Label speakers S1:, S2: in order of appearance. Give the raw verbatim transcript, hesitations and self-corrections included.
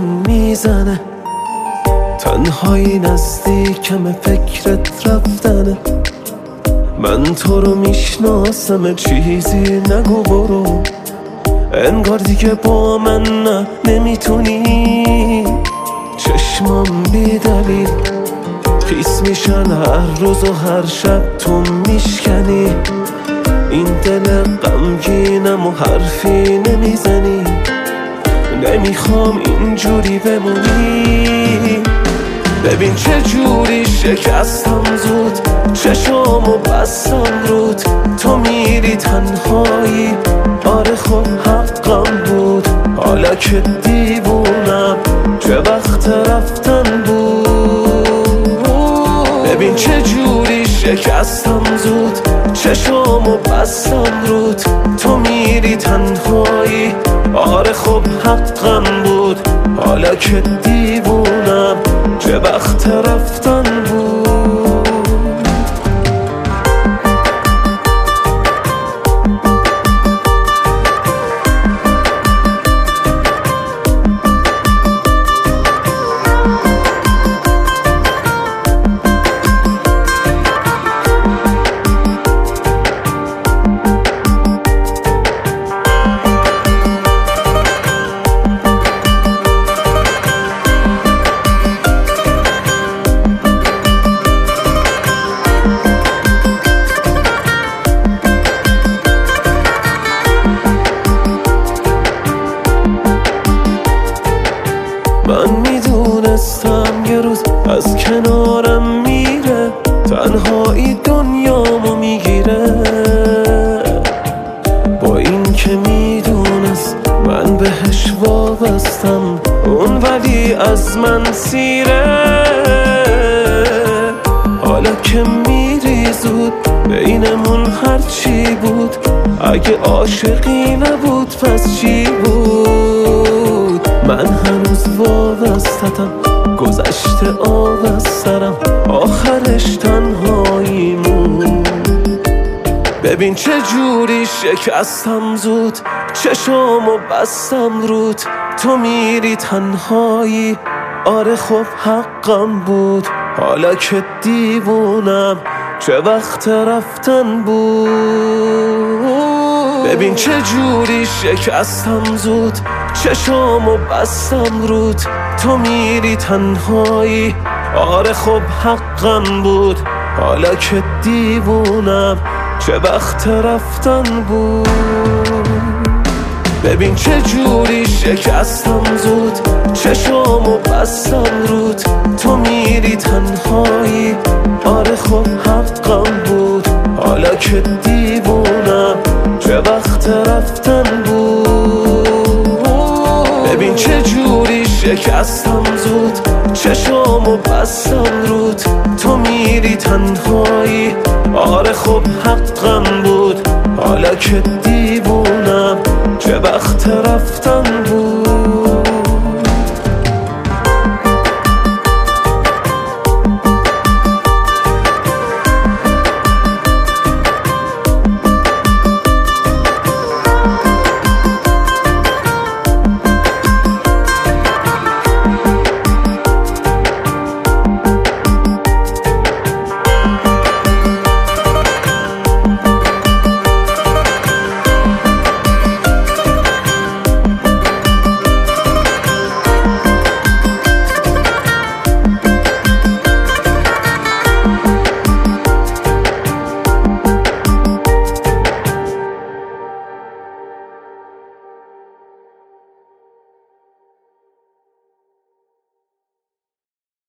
S1: جون میزنه، تنهایی نزدیکم فکرت رفتنه. من تو رو میشناسم چیزی نگو برو، انگار دیگه با من نه نمیتونی. چشمام بی دلیل خیس میشن هر روز و هر شب تو میشکنی. این دل غمگینم و حرفی نمیزنی، نمیخوام اینجوری بمونی. ببین چه جوری شکستم زود، چشامو بستم رود. تو میری تنهایی، آره خب حقم بود. حالا که دیوونم چه وقت رفتن بود. ببین چه جوری شکستم زود، چشامو بستم رود. تو میری تنهایی، آره خب حقم بود. حالا که دیوونم چه وقت رفتن بود. من میدونستم یه روز از کنارم میره، تنهایی دنیامو میگیره. با این که میدونست من بهش وابستم، اون ولی از من سیره. حالا که میری زود بینمون هرچی بود، اگه عاشقی نبود پس چی بود؟ من هنوز وابستم، گذشته آب از سرم، آخرش تنهاییمون. ببین چه جوری شکستم زود، چشامو بستم رود. تو میری تنهایی، آره خب حقم بود. حالا که دیوونم چه وقت رفتن بود. ببین چه جوری شکستم زود، چشامو بستم رود. تو میری تنهایی، آره خب حقم بود. حالا که دیوونم چه وقت رفتن بود. ببین چه جوری شکستم زود، چشامو بستم رود. تو میری تنهایی، آره خب حقم بود. حالا که دیوونم چه وقت رفتن بود. ببین چه جوری شکستم زود، چشامو بستم رود. تو میری تنهایی، آره خب حقم بود. حالا که دیوونم چه وقت رفتن